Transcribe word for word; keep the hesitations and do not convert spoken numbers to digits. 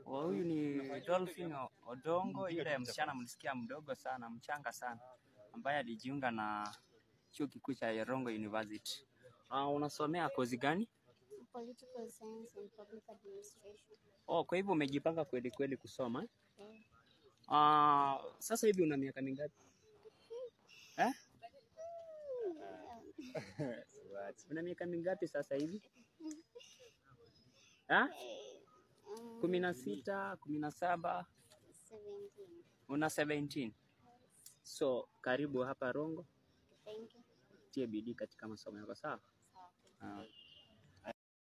Huyu ni Dolphin Odongo, yule msichana mlisikia mdogo sana, mchanga sana, ambaye alijiunga na chuo kikuu cha Yarongo University. Uh, unasomea kozi gani? Political Science and Public Administration. Oh, kwa hivyo umejipanga kweli kweli kusoma? Yeah. Uh, sasa hivi una miaka mingapi? Eh? Una miaka mingapi sasa hivi? Ah? Kumi na sita, kumi na saba? seventeen. Una seventeen? So, karibu hapa Rongo. Thank you. Tia bidii katika masomo yako, sawa? Sawa. Uh.